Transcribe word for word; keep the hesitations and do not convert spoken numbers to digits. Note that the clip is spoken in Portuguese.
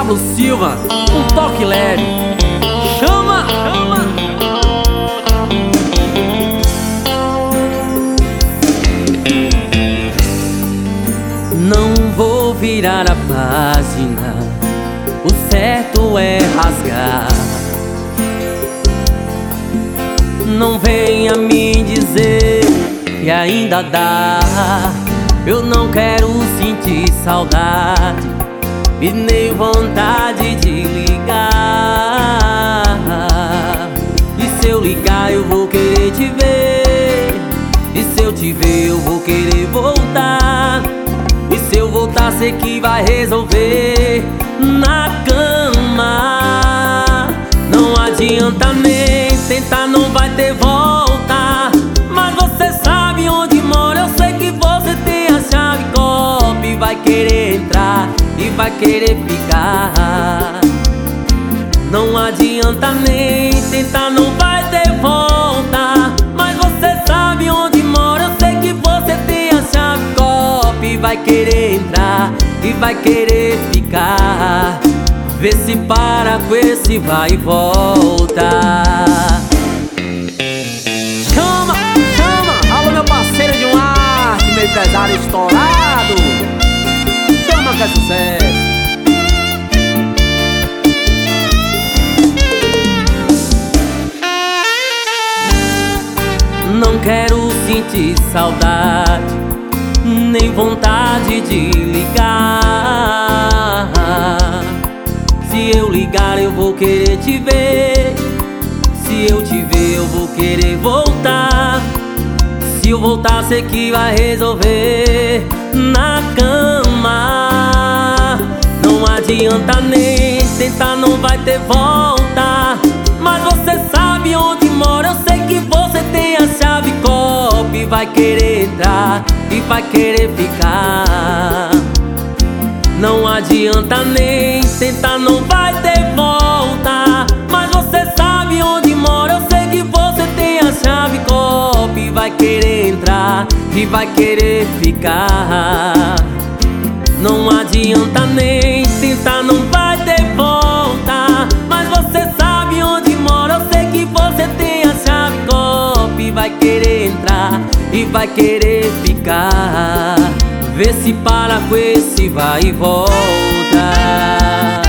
Pablo Silva, um toque leve. Chama, chama. Não vou virar a página, o certo é rasgar. Não venha me dizer que ainda dá. Eu não quero sentir saudade e nem vontade de ligar. E se eu ligar eu vou querer te ver, e se eu te ver eu vou querer voltar. E se eu voltar sei que vai resolver na cama. Não adianta nem tentar, não vai ter volta. Mas você sabe onde mora, eu sei que você tem a chave copa e vai querer entrar e vai querer ficar. Não adianta nem tentar, não vai ter volta. Mas você sabe onde mora, eu sei que você tem a chave copa e vai querer entrar e vai querer ficar. Vê se para com esse vai e volta. Chama, chama, alô meu parceiro de um arte, meu empresário estourado. Chama que é sucesso. Não quero sentir saudade, nem vontade de ligar. Se eu ligar eu vou querer te ver, se eu te ver eu vou querer voltar. Se eu voltar sei que vai resolver na cama. Não adianta nem tentar, não vai ter volta. Mas você sabe onde mora, eu sei que você tem a chave copa e vai querer entrar e vai querer ficar. Não adianta nem tentar, não vai ter volta. Mas você sabe onde mora, eu sei que você tem a chave copa e vai querer entrar e vai querer ficar. Não adianta nem tentar, não vai ter volta. Mas você sabe onde mora, eu sei que você tem a chave copa e vai querer entrar e vai querer ficar. Vê se para com esse vai e volta.